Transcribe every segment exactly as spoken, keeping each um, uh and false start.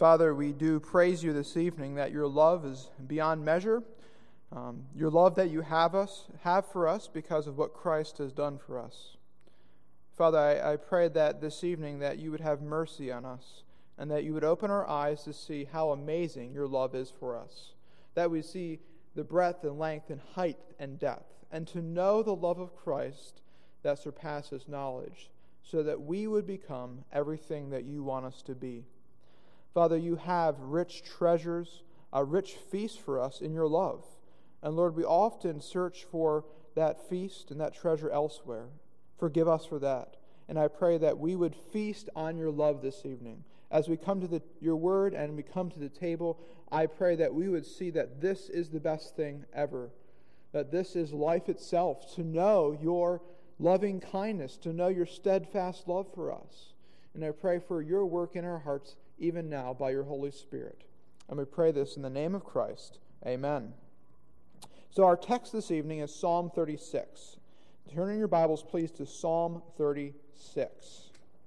Father, we do praise you this evening that your love is beyond measure, um, your love that you have us have for us because of what Christ has done for us. Father, I, I pray that this evening that you would have mercy on us and that you would open our eyes to see how amazing your love is for us, that we see the breadth and length and height and depth, and to know the love of Christ that surpasses knowledge, so that we would become everything that you want us to be. Father, you have rich treasures, a rich feast for us in your love. And Lord, we often search for that feast and that treasure elsewhere. Forgive us for that. And I pray that we would feast on your love this evening. As we come to the, your word and we come to the table, I pray that we would see that this is the best thing ever, that this is life itself, to know your loving kindness, to know your steadfast love for us. And I pray for your work in our hearts even now by your Holy Spirit. And we pray this in the name of Christ. Amen. So our text this evening is Psalm thirty-six. Turn in your Bibles, please, to Psalm thirty-six.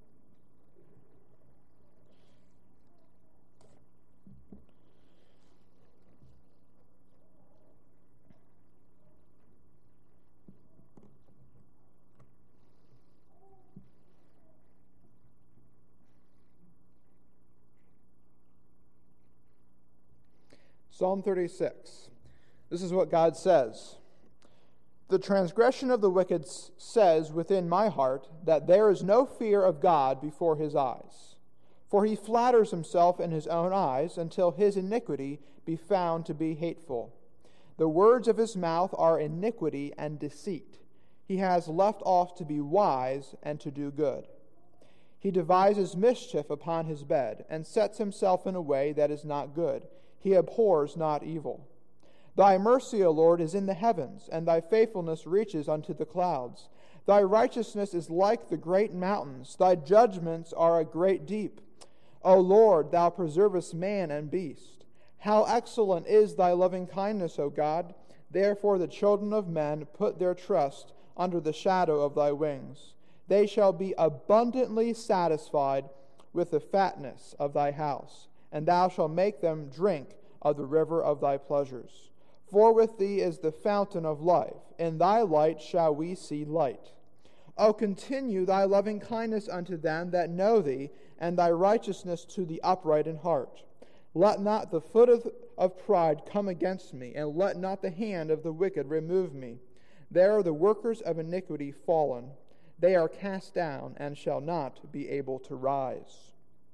Psalm thirty-six. This is what God says. The transgression of the wicked says within my heart that there is no fear of God before his eyes. For he flatters himself in his own eyes until his iniquity be found to be hateful. The words of his mouth are iniquity and deceit. He has left off to be wise and to do good. He devises mischief upon his bed and sets himself in a way that is not good. He abhors not evil. Thy mercy, O Lord, is in the heavens, and thy faithfulness reaches unto the clouds. Thy righteousness is like the great mountains. Thy judgments are a great deep. O Lord, thou preservest man and beast. How excellent is thy loving kindness, O God! Therefore the children of men put their trust under the shadow of thy wings. They shall be abundantly satisfied with the fatness of thy house, and thou shalt make them drink of the river of thy pleasures. For with thee is the fountain of life. In thy light shall we see light. O continue thy loving kindness unto them that know thee, and thy righteousness to the upright in heart. Let not the foot of, of pride come against me, and let not the hand of the wicked remove me. There are the workers of iniquity fallen. They are cast down, and shall not be able to rise.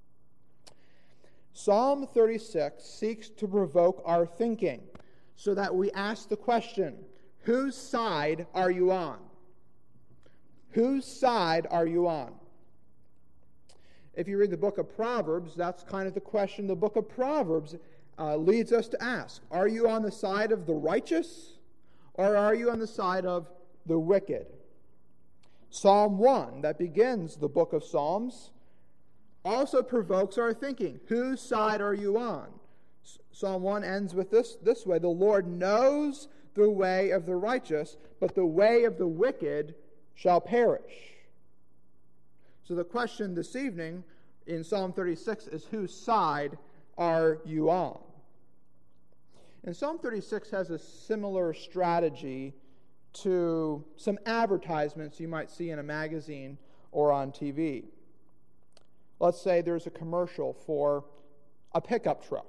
Psalm thirty-six seeks to provoke our thinking so that we ask the question, whose side are you on? Whose side are you on? If you read the book of Proverbs, that's kind of the question the book of Proverbs uh, leads us to ask. Are you on the side of the righteous, or are you on the side of the wicked? Psalm one, that begins the book of Psalms, also provokes our thinking. Whose side are you on? Psalm one ends with this, this way. The Lord knows the way of the righteous, but the way of the wicked shall perish. So the question this evening in Psalm thirty-six is, whose side are you on? And Psalm thirty-six has a similar strategy to some advertisements you might see in a magazine or on T V. Let's say there's a commercial for a pickup truck.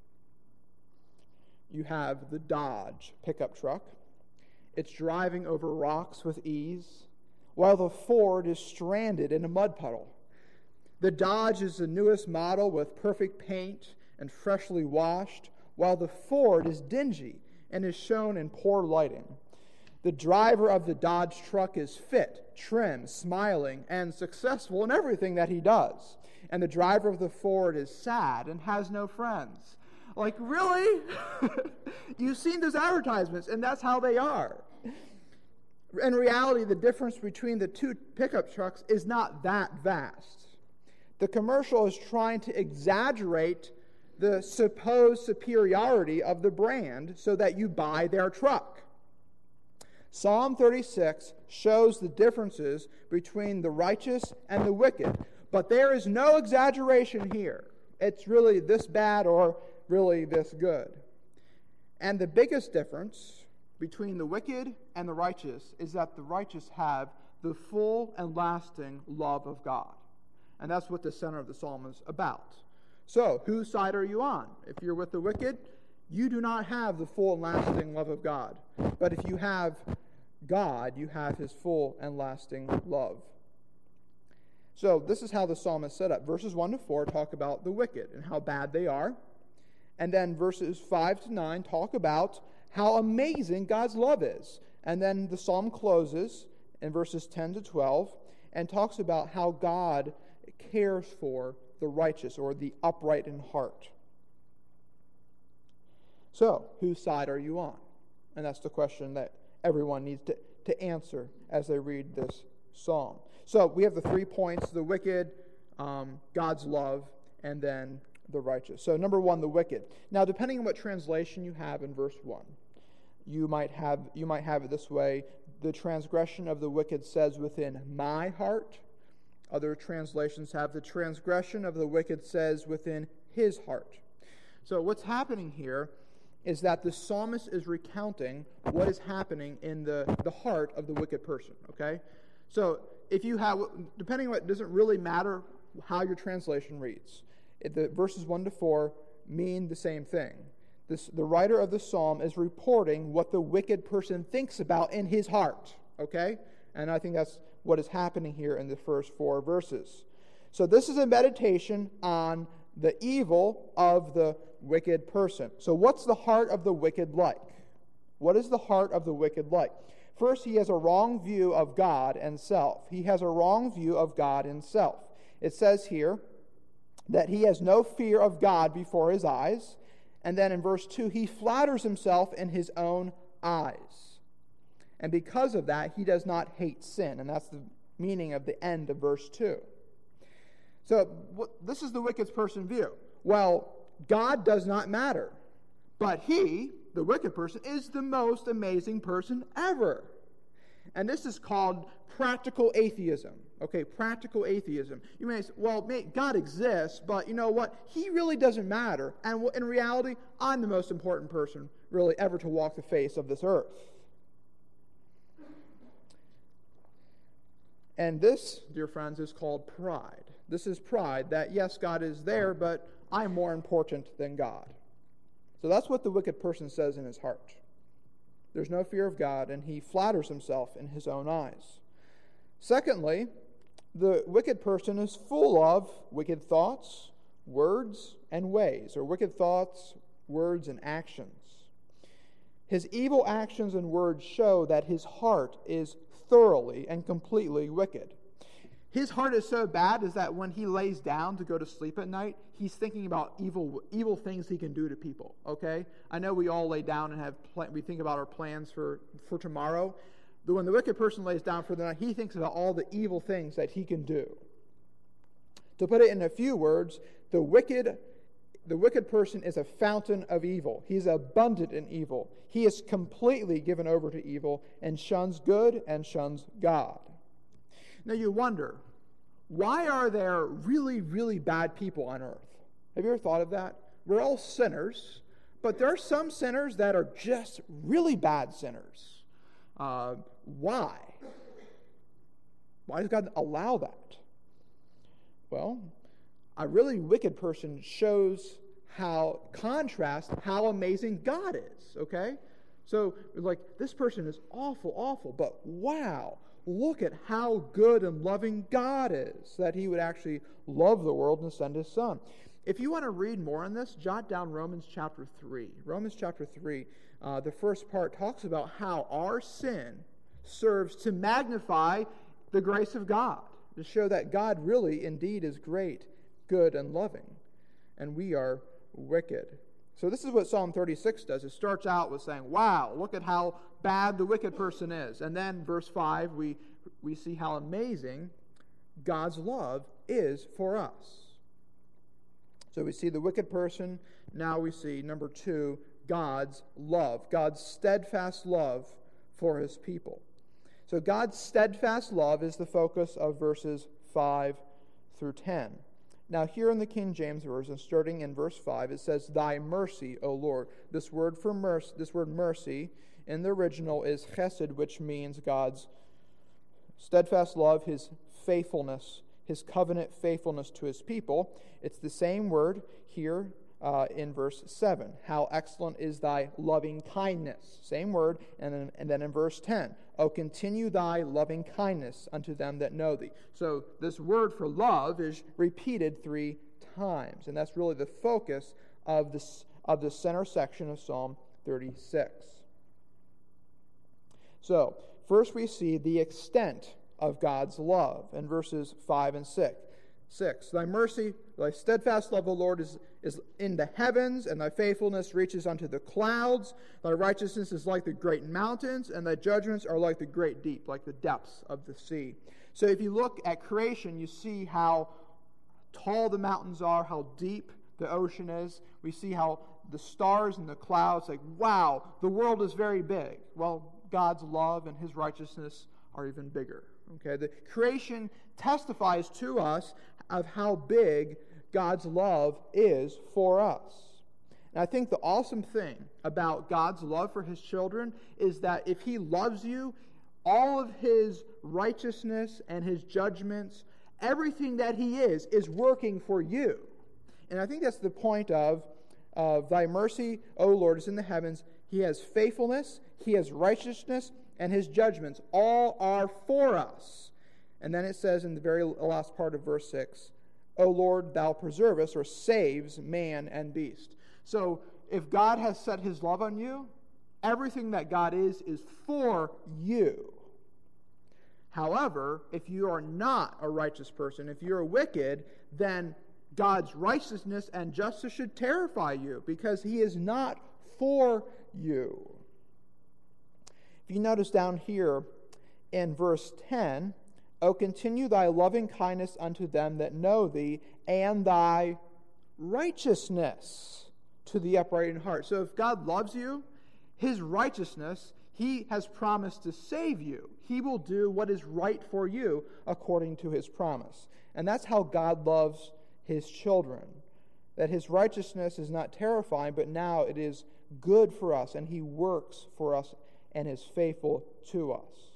You have the Dodge pickup truck. It's driving over rocks with ease, while the Ford is stranded in a mud puddle. The Dodge is the newest model with perfect paint and freshly washed, while the Ford is dingy and is shown in poor lighting. The driver of the Dodge truck is fit, trim, smiling, and successful in everything that he does. And the driver of the Ford is sad and has no friends. Like, really? You've seen those advertisements, and that's how they are. In reality, the difference between the two pickup trucks is not that vast. The commercial is trying to exaggerate the supposed superiority of the brand so that you buy their truck. Psalm thirty-six shows the differences between the righteous and the wicked, but there is no exaggeration here. It's really this bad or really this good. And the biggest difference between the wicked and the righteous is that the righteous have the full and lasting love of God. And that's what the center of the psalm is about. So, whose side are you on? If you're with the wicked, you do not have the full and lasting love of God. But if you have God, you have his full and lasting love. So, this is how the psalm is set up. Verses one to four talk about the wicked and how bad they are. And then verses five to nine talk about how amazing God's love is. And then the psalm closes in verses ten to twelve and talks about how God cares for the righteous or the upright in heart. So, whose side are you on? And that's the question that everyone needs to, to answer as they read this psalm. So, we have the three points: the wicked, um, God's love, and then the righteous. So, number one, the wicked. Now, depending on what translation you have in verse one, you might have you might have it this way: the transgression of the wicked says within my heart. Other translations have the transgression of the wicked says within his heart. So what's happening here is that the psalmist is recounting what is happening in the, the heart of the wicked person, okay? So if you have, depending on what, it doesn't really matter how your translation reads. It, the verses one to four mean the same thing. This, the writer of the psalm is reporting what the wicked person thinks about in his heart, okay? And I think that's what is happening here in the first four verses. So this is a meditation on the evil of the wicked person. So what's the heart of the wicked like? What is the heart of the wicked like? First, he has a wrong view of God and self. He has a wrong view of God and self. It says here that he has no fear of God before his eyes. And then in verse two, he flatters himself in his own eyes. And because of that, he does not hate sin. And that's the meaning of the end of verse two. So what, this is the wicked person view. Well, God does not matter. But he, the wicked person, is the most amazing person ever. And this is called practical atheism. Okay, practical atheism. You may say, well, may, God exists, but you know what? He really doesn't matter. And in reality, I'm the most important person really ever to walk the face of this earth. And this, dear friends, is called pride. This is pride, that yes, God is there, but I'm more important than God. So that's what the wicked person says in his heart. There's no fear of God, and he flatters himself in his own eyes. Secondly, the wicked person is full of wicked thoughts, words, and ways, or wicked thoughts, words, and actions. His evil actions and words show that his heart is thoroughly and completely wicked. His heart is so bad is that when he lays down to go to sleep at night, he's thinking about evil evil things he can do to people, okay? I know we all lay down and have pl- we think about our plans for, for tomorrow. But when the wicked person lays down for the night, he thinks about all the evil things that he can do. To put it in a few words, the wicked the wicked person is a fountain of evil. He's abundant in evil. He is completely given over to evil and shuns good and shuns God. Now you wonder, why are there really, really bad people on earth? Have you ever thought of that? We're all sinners, but there are some sinners that are just really bad sinners. Uh, why? Why does God allow that? Well, a really wicked person shows how, contrast how amazing God is, okay? So, like, this person is awful, awful, but wow, look at how good and loving God is, that he would actually love the world and send his son. If you want to read more on this, jot down Romans chapter three. Romans chapter three, uh, the first part talks about how our sin serves to magnify the grace of God, to show that God really indeed is great, good, and loving, and we are wicked. So this is what Psalm thirty-six does. It starts out with saying, wow, look at how bad the wicked person is. And then verse five, we, we see how amazing God's love is for us. So we see the wicked person. Now we see, number two, God's love, God's steadfast love for his people. So God's steadfast love is the focus of verses five through ten. Now here in the King James Version, starting in verse five, it says, "Thy mercy, O Lord." This word for mercy, this word mercy in the original is chesed, which means God's steadfast love, his faithfulness, his covenant faithfulness to his people. It's the same word here uh, in verse seven. "How excellent is thy loving kindness." Same word. And then, and then in verse ten, "O continue thy loving kindness unto them that know thee." So this word for love is repeated three times. And that's really the focus of this of the center section of Psalm thirty-six. So, first we see the extent of God's love in verses five and six. Six, "Thy mercy, thy steadfast love, O Lord, is, is in the heavens, and thy faithfulness reaches unto the clouds. Thy righteousness is like the great mountains, and thy judgments are like the great deep," like the depths of the sea. So if you look at creation, you see how tall the mountains are, how deep the ocean is. We see how the stars and the clouds, like, wow, the world is very big. Well, God's love and his righteousness are even bigger. Okay, the creation testifies to us of how big God's love is for us. And I think the awesome thing about God's love for his children is that if he loves you, all of his righteousness and his judgments, everything that he is, is working for you. And I think that's the point of uh, "Thy mercy, O Lord, is in the heavens." He has faithfulness, he has righteousness, and his judgments all are for us. And then it says in the very last part of verse six, "O Lord, thou preservest," or saves, "man and beast." So if God has set his love on you, everything that God is is for you. However, if you are not a righteous person, if you're wicked, then God's righteousness and justice should terrify you, because he is not for you. If you notice down here in verse ten, "O continue thy loving kindness unto them that know thee, and thy righteousness to the upright in heart." So if God loves you, his righteousness, he has promised to save you. He will do what is right for you according to his promise. And that's how God loves his children. That his righteousness is not terrifying, but now it is good for us, and he works for us and is faithful to us.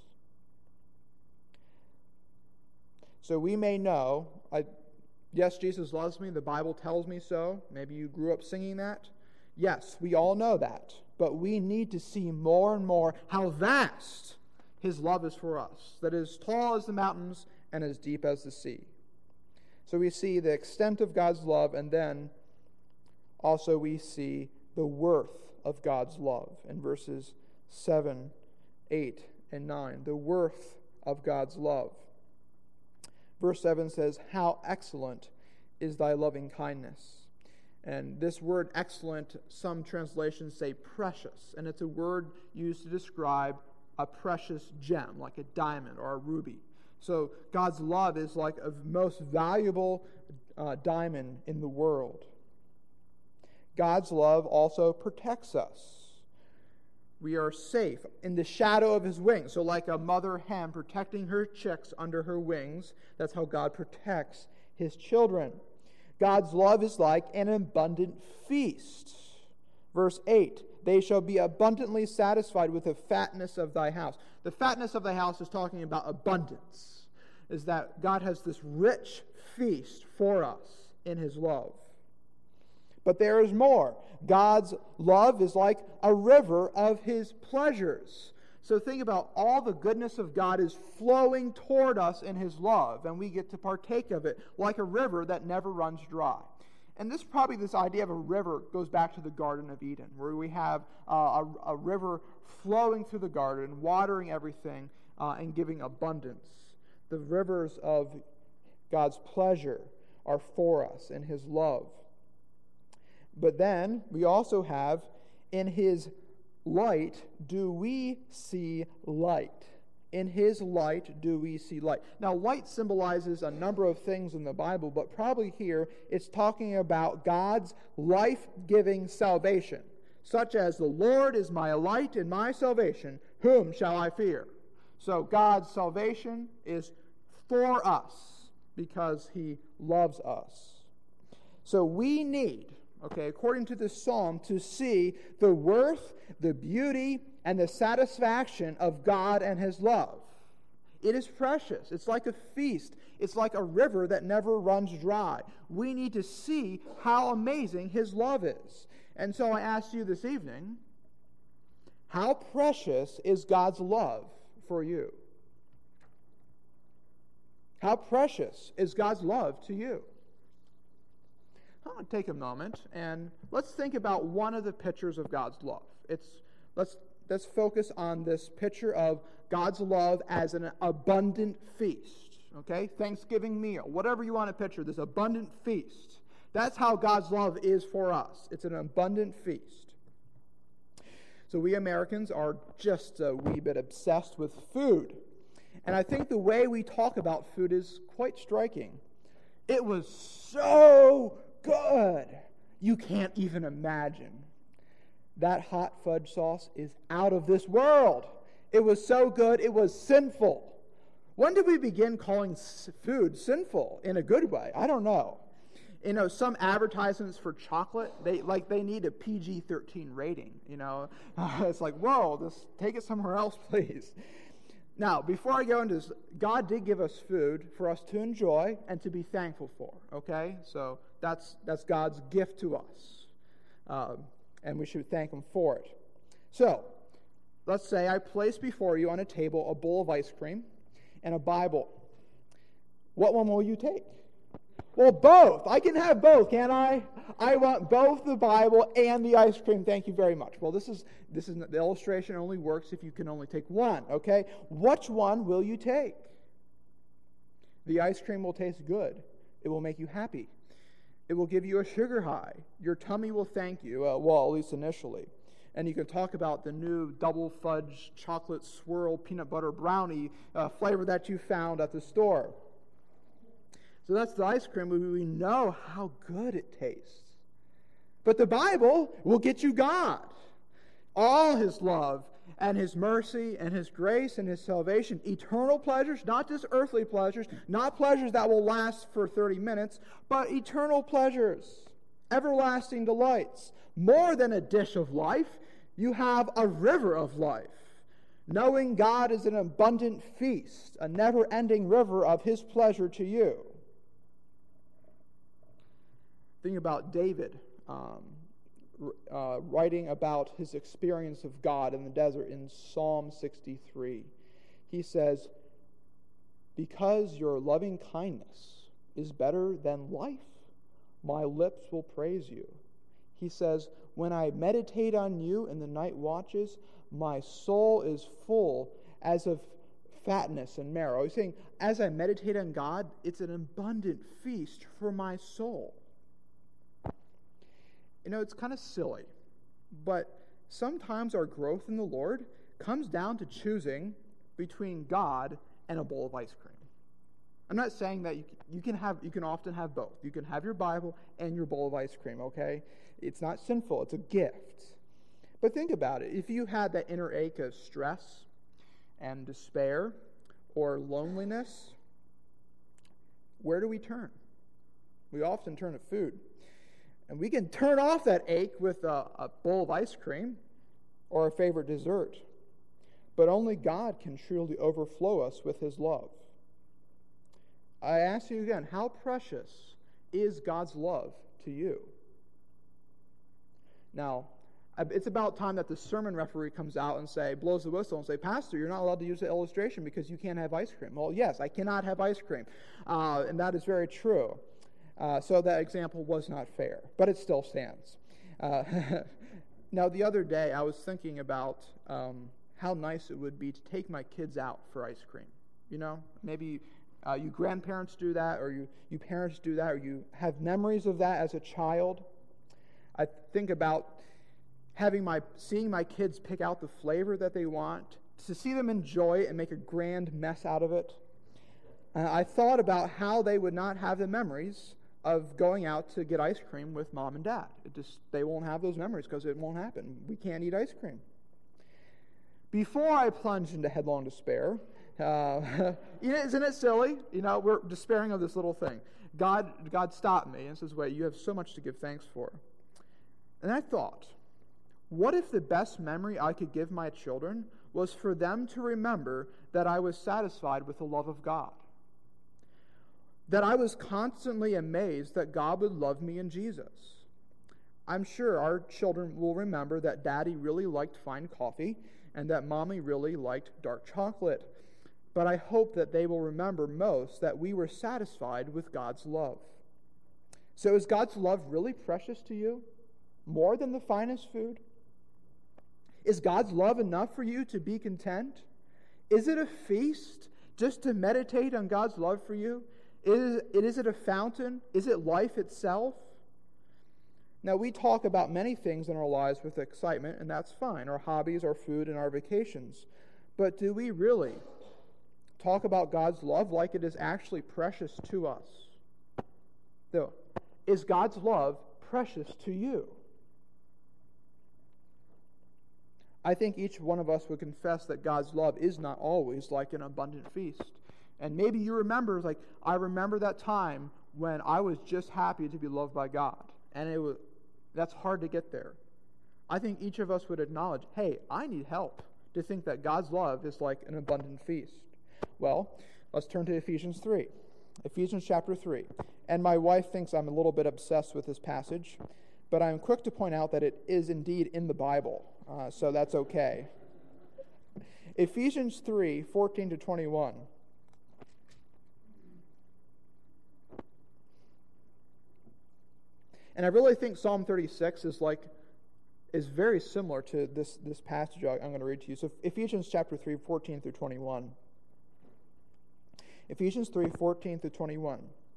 So we may know, I, yes, Jesus loves me, the Bible tells me so. Maybe you grew up singing that. Yes, we all know that. But we need to see more and more how vast his love is for us, that is tall as the mountains and as deep as the sea. So we see the extent of God's love, and then also we see the worth of God's love in verses seven, eight, and nine. The worth of God's love. Verse seven says, "How excellent is thy loving kindness." And this word excellent, some translations say precious, and it's a word used to describe a precious gem, like a diamond or a ruby. So God's love is like a most valuable uh, diamond in the world. God's love also protects us. We are safe in the shadow of his wings. So like a mother hen protecting her chicks under her wings, that's how God protects his children. God's love is like an abundant feast. Verse eight, "They shall be abundantly satisfied with the fatness of thy house." The fatness of thy house is talking about abundance, is that God has this rich feast for us in his love. But there is more. God's love is like a river of his pleasures. So think about all the goodness of God is flowing toward us in his love, and we get to partake of it like a river that never runs dry. And this probably, this idea of a river goes back to the Garden of Eden, where we have uh, a, a river flowing through the garden, watering everything uh, and giving abundance. The rivers of God's pleasure are for us in his love. But then we also have, in his light do we see light. In his light do we see light. Now, light symbolizes a number of things in the Bible, but probably here it's talking about God's life-giving salvation, such as the Lord is my light and my salvation, whom shall I fear? So God's salvation is for us because he loves us. So we need, okay, according to this psalm, to see the worth, the beauty, and the satisfaction of God and his love. It is precious. It's like a feast. It's like a river that never runs dry. We need to see how amazing his love is. And so I ask you this evening, how precious is God's love for you? How precious is God's love to you? I'm going to take a moment and let's think about one of the pictures of God's love. It's let's let's focus on this picture of God's love as an abundant feast. Okay? Thanksgiving meal, whatever you want to picture, this abundant feast. That's how God's love is for us. It's an abundant feast. So we Americans are just a wee bit obsessed with food. And I think the way we talk about food is quite striking. It was so good. You can't even imagine. That hot fudge sauce is out of this world. It was so good, it was sinful. When did we begin calling food sinful in a good way? I don't know. You know, some advertisements for chocolate, they like they need a P G thirteen rating. You know, it's like, whoa, just take it somewhere else, please. Now, before I go into this, God did give us food for us to enjoy and to be thankful for. Okay, so that's that's God's gift to us, um, and we should thank Him for it. So, let's say I place before you on a table a bowl of ice cream and a Bible. What one will you take? Well, both. I can have both, can't I? I want both the Bible and the ice cream. Thank you very much. Well, this is this is the illustration only works if you can only take one, okay? Which one will you take? The ice cream will taste good. It will make you happy. It will give you a sugar high. Your tummy will thank you, uh, well, at least initially. And you can talk about the new double fudge chocolate swirl peanut butter brownie uh, flavor that you found at the store. So that's the ice cream. We know how good it tastes. But the Bible will get you God. All His love and His mercy and His grace and His salvation. Eternal pleasures, not just earthly pleasures, not pleasures that will last for thirty minutes, but eternal pleasures, everlasting delights. More than a dish of life, you have a river of life. Knowing God is an abundant feast, a never-ending river of His pleasure to you. Think about David um, uh, writing about his experience of God in the desert in Psalm sixty-three. He says, "Because your loving kindness is better than life, my lips will praise you." He says, "When I meditate on you in the night watches, my soul is full as of fatness and marrow." He's saying, as I meditate on God, it's an abundant feast for my soul. You know, it's kind of silly, but sometimes our growth in the Lord comes down to choosing between God and a bowl of ice cream. I'm not saying that you, you can have you can often have both. You can have your Bible and your bowl of ice cream, okay? It's not sinful, it's a gift. But think about it. If you had that inner ache of stress and despair or loneliness, where do we turn? We often turn to food. And we can turn off that ache with a, a bowl of ice cream or a favorite dessert. But only God can truly overflow us with His love. I ask you again, how precious is God's love to you? Now, it's about time that the sermon referee comes out and say, blows the whistle and say, "Pastor, you're not allowed to use the illustration because you can't have ice cream." Well, yes, I cannot have ice cream. Uh, and that is very true. Uh, so that example was not fair, but it still stands. Uh, now, the other day, I was thinking about um, how nice it would be to take my kids out for ice cream. You know, maybe uh, you grandparents do that, or you, you parents do that, or you have memories of that as a child. I think about having my seeing my kids pick out the flavor that they want, to see them enjoy it and make a grand mess out of it. Uh, I thought about how they would not have the memories of going out to get ice cream with mom and dad. It just they won't have those memories because it won't happen. We can't eat ice cream. Before I plunge into headlong despair, uh, isn't it silly? You know, we're despairing of this little thing. God, God stopped me and says, wait, you have so much to give thanks for. And I thought, what if the best memory I could give my children was for them to remember that I was satisfied with the love of God? That I was constantly amazed that God would love me in Jesus. I'm sure our children will remember that Daddy really liked fine coffee and that Mommy really liked dark chocolate. But I hope that they will remember most that we were satisfied with God's love. So is God's love really precious to you? More than the finest food? Is God's love enough for you to be content? Is it a feast just to meditate on God's love for you? Is it, is it a fountain? Is it life itself? Now, we talk about many things in our lives with excitement, and that's fine. Our hobbies, our food, and our vacations. But do we really talk about God's love like it is actually precious to us? No. Is God's love precious to you? I think each one of us would confess that God's love is not always like an abundant feast. And maybe you remember, like, I remember that time when I was just happy to be loved by God. And it was that's hard to get there. I think each of us would acknowledge, hey, I need help to think that God's love is like an abundant feast. Well, let's turn to Ephesians three. Ephesians chapter three. And my wife thinks I'm a little bit obsessed with this passage, but I'm quick to point out that it is indeed in the Bible, uh, so that's okay. Ephesians three, fourteen to twenty-one. And I really think Psalm thirty-six is like is very similar to this, this passage I'm going to read to you. So Ephesians chapter three, fourteen through twenty-one. Ephesians three, fourteen through twenty-one.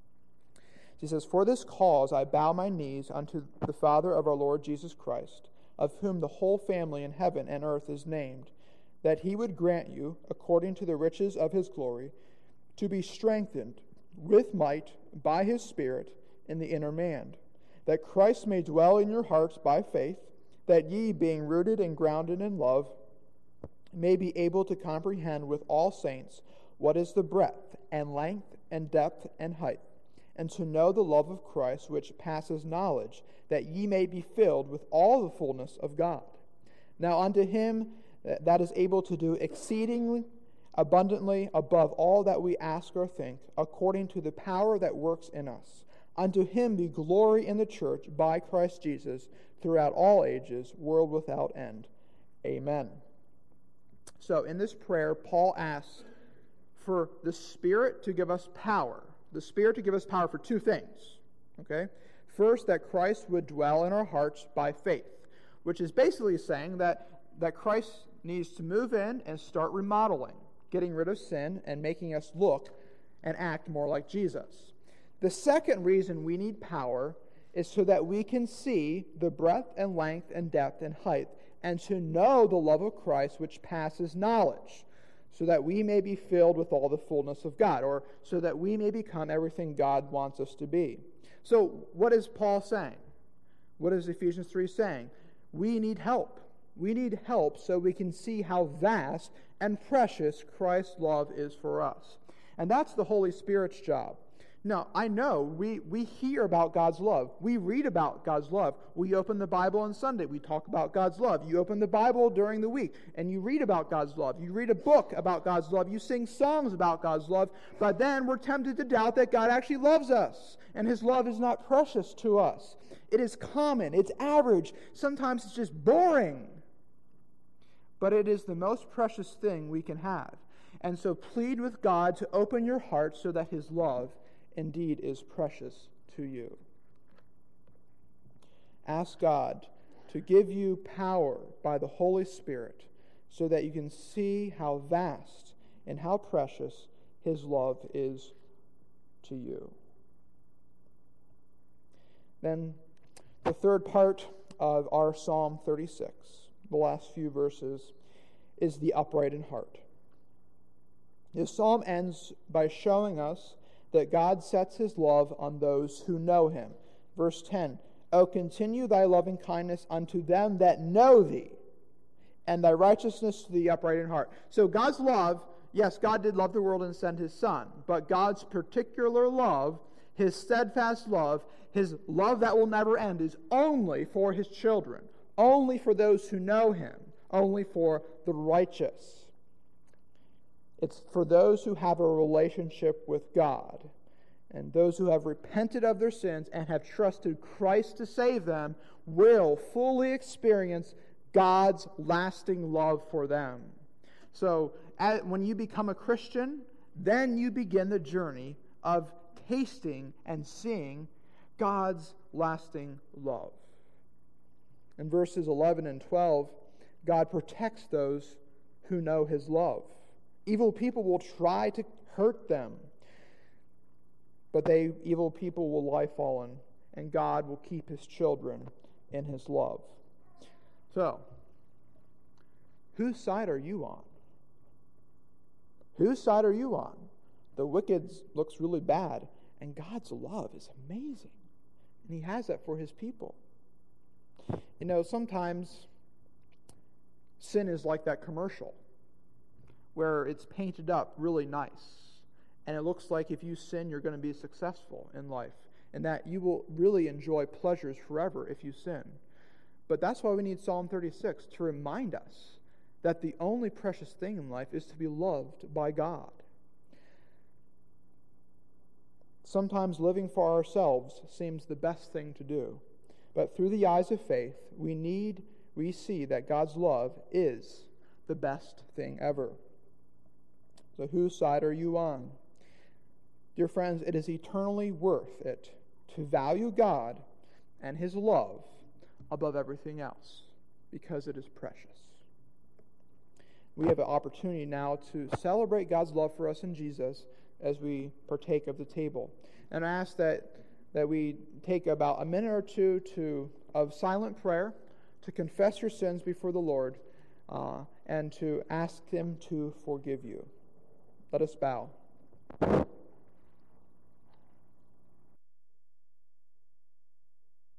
He says, For this cause I bow my knees unto the Father of our Lord Jesus Christ, of whom the whole family in heaven and earth is named, that he would grant you, according to the riches of his glory, to be strengthened with might by his Spirit in the inner man, that Christ may dwell in your hearts by faith, that ye, being rooted and grounded in love, may be able to comprehend with all saints what is the breadth and length and depth and height, and to know the love of Christ which passes knowledge, that ye may be filled with all the fullness of God. Now unto him that is able to do exceedingly abundantly above all that we ask or think, according to the power that works in us. Unto him be glory in the church by Christ Jesus throughout all ages, world without end. Amen. So in this prayer, Paul asks for the Spirit to give us power. The Spirit to give us power for two things. Okay? First, that Christ would dwell in our hearts by faith, which is basically saying that, that Christ needs to move in and start remodeling, getting rid of sin and making us look and act more like Jesus. The second reason we need power is so that we can see the breadth and length and depth and height, and to know the love of Christ which passes knowledge, so that we may be filled with all the fullness of God, or so that we may become everything God wants us to be. So what is Paul saying? What is Ephesians three saying? We need help. We need help so we can see how vast and precious Christ's love is for us. And that's the Holy Spirit's job. Now, I know we, we hear about God's love. We read about God's love. We open the Bible on Sunday. We talk about God's love. You open the Bible during the week, and you read about God's love. You read a book about God's love. You sing songs about God's love. But then we're tempted to doubt that God actually loves us, and his love is not precious to us. It is common. It's average. Sometimes it's just boring. But it is the most precious thing we can have. And so plead with God to open your heart so that his love indeed is precious to you. Ask God to give you power by the Holy Spirit so that you can see how vast and how precious his love is to you. Then the third part of our Psalm thirty-six, the last few verses, is the upright in heart. This psalm ends by showing us that God sets his love on those who know him. Verse ten, O continue thy loving kindness unto them that know thee, and thy righteousness to the upright in heart. So God's love, yes, God did love the world and send his Son, but God's particular love His steadfast love, his love that will never end, is only for his children, only for those who know him, only for the righteous. It's for those who have a relationship with God. And those who have repented of their sins and have trusted Christ to save them will fully experience God's lasting love for them. So at, when you become a Christian, then you begin the journey of tasting and seeing God's lasting love. In verses eleven and twelve, God protects those who know his love. Evil people will try to hurt them, but they, evil people, will lie fallen, and God will keep his children in his love. So, whose side are you on? Whose side are you on? The wicked looks really bad, and God's love is amazing. And he has that for his people. You know, sometimes sin is like that commercial where it's painted up really nice. And it looks like if you sin, you're going to be successful in life. And that you will really enjoy pleasures forever if you sin. But that's why we need Psalm thirty-six to remind us that the only precious thing in life is to be loved by God. Sometimes living for ourselves seems the best thing to do. But through the eyes of faith, we need, we see that God's love is the best thing ever. So whose side are you on? Dear friends, it is eternally worth it to value God and his love above everything else because it is precious. We have an opportunity now to celebrate God's love for us in Jesus as we partake of the table. And I ask that, that we take about a minute or two to of silent prayer to confess your sins before the Lord uh, and to ask him to forgive you. Let us bow.